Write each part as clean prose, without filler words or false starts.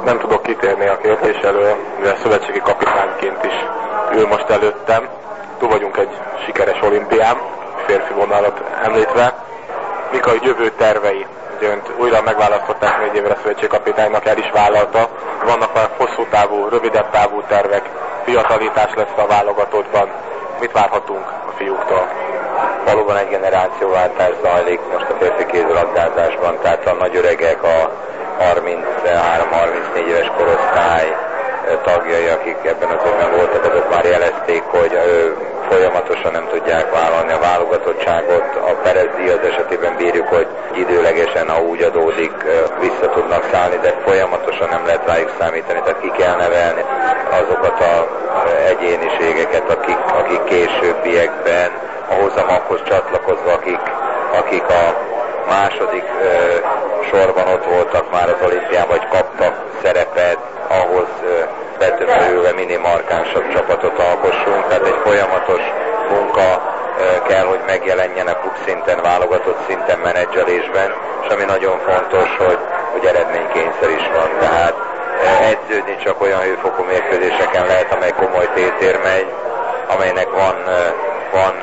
Nem tudok kitérni a kérdés elől, mivel szövetségi kapitányként is ül most előttem. Túl vagyunk egy sikeres olimpián, férfi vonalat említve. Mik a jövő tervei? Ugye önt újra megválasztották 4 évre szövetségkapitánynak, el is vállalta. Vannak már hosszú távú, rövidebb távú tervek, fiatalítás lesz a válogatottban. Mit várhatunk a fiúktól? Valóban egy generációváltás zajlik most a férfi kézilabdázásban, tehát a nagy öregek, a 33-34 éves korosztály tagjai, akik ebben az évben voltak, azok már jelezték, hogy folyamatosan nem tudják vállalni a válogatottságot. A Perez Díaz esetében bírjuk, hogy időlegesen, ha úgy adódik, vissza tudnak szállni, de folyamatosan nem lehet rájuk számítani, tehát ki kell nevelni azokat az egyéniségeket, akik későbbiekben a hozamokhoz csatlakozva, akik a második sorban ott voltak már az olimpián, vagy kaptak szerepet, ahhoz betömörülve minél markánsabb csapatot alkossunk. Tehát egy folyamatos munka kell, hogy megjelenjen a klub szinten, válogatott szinten, menedzselésben, és ami nagyon fontos, hogy eredménykényszer is van. Tehát edződni csak olyan hőfokú mérkőzéseken lehet, amely komoly tétér megy, amelynek van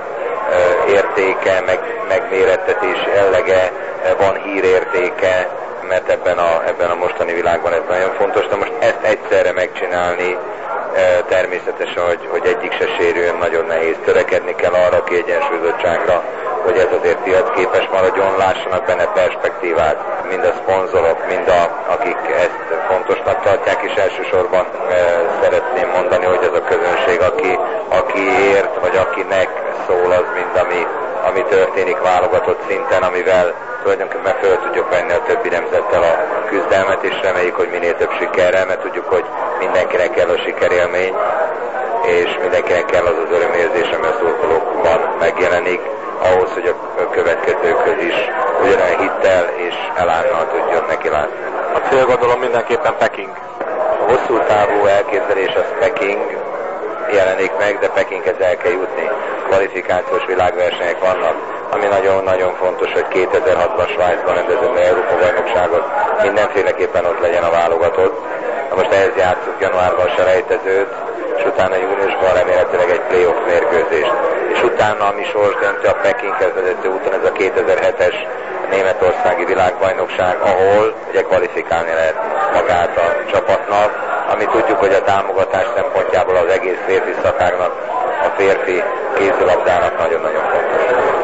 értéke, megmérettetés jellege, van hírértéke, mert ebben a mostani világban ez nagyon fontos. De most ezt egyszerre megcsinálni, természetesen, hogy egyik se sérüljön, nagyon nehéz. Törekedni kell arra a kiegyensúlyozottságra, hogy ez azért piacképes maradjon, lássanak benne perspektívát, mind a szponzorok, mind akik ezt fontosnak tartják, és elsősorban szeretném mondani, hogy ez a közönség, aki ért, vagy akinek szól, az mind, ami történik válogatott szinten, amivel tulajdonképpen föl tudjuk venni a többi nemzettel a küzdelmet, és reméljük, hogy minél több sikerrel, mert tudjuk, hogy mindenkinek kell a sikerélmény, és mindenkinek kell az az örömérzés, ami a szurkolókban megjelenik, ahhoz, hogy a következőkhöz is ugyanolyan hittel és elánnal tudjon neki látni. A cél gondolom mindenképpen Peking. A hosszú távú elképzelés az Peking jelenik meg, de Pekinghez el kell jutni. Kvalifikációs világversenyek vannak, ami nagyon-nagyon fontos, hogy 2006-ban Svájcban rendezett Európa-bajnokságot mindenféleképpen ott legyen a válogatott. Na most ehhez játszunk januárban selejtezőt, és utána júniusban remélhetőleg egy playoff mérkőzést. És utána, ami sorsdöntő a Pekinghez vezető úton, ez a 2007-es németországi világbajnokság, ahol ugye kvalifikálni lehet magát a csapatnak, ami tudjuk, hogy a támogatás szempontjából az egész férfi szakágnak, a férfi kézilabdának nagyon-nagyon fontos.